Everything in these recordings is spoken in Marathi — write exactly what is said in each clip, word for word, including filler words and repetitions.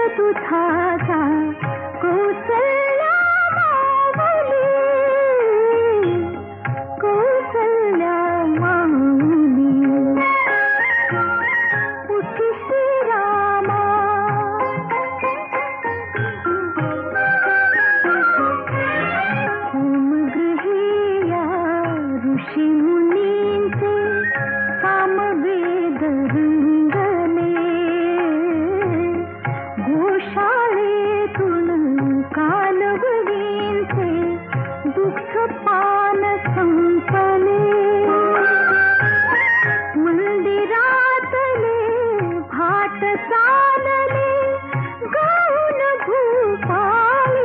दुधाचा कौसल्या माऊली, कौसल्या माऊली. उठ श्रीरामा, होमगृहीया ऋषी मुनींचे सामवेद रंगले. गोशाळेतून कालवडींचे दुग्धपान संपले. मंदिरातले भाट चालले गाऊन भूपाळी.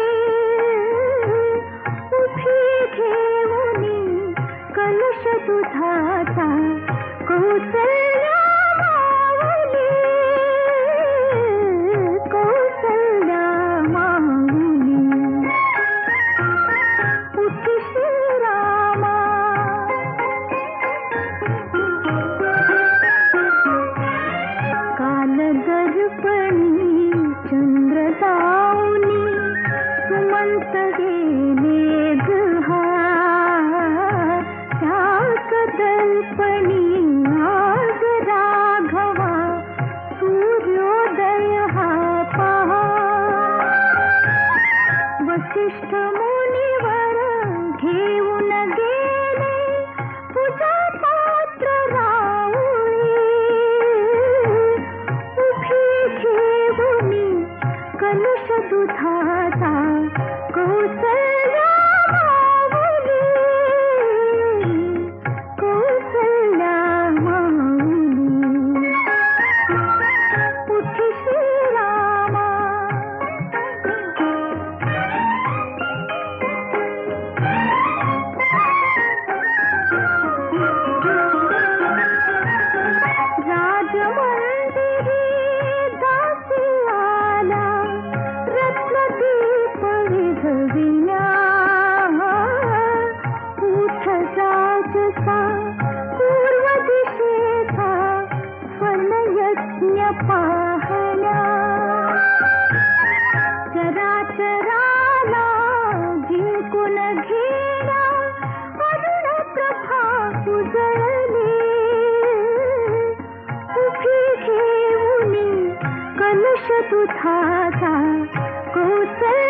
उभी घेऊनी कलश दुधाचा कौसल्या माऊली, कौसल्या माऊली. उठ श्रीरामा, कालदर्पणी चंद्रताऊनी सुमंत गेले गहार. त्या कदर्पणी आज राघवा सूर्योदय हा पहा. वसिष्ठ मुनिवर घेऊन गेले पूजा पात्र राऊळी. उभी घेऊनी कलश दुधाचा कौसल्या माऊली, कौसल्या माऊली. उठ श्रीरामा, राजमंदिरी दासी आला रत्नदीप विझविल्या. उठ राजसा पूर्व दिशेचा स्वर्णयज्ञ पाहण्या. चराचराला जिंकून घेण्या अरुण प्रभा उजळली. उभी घेऊनी कलश दुधाचा कौसल्या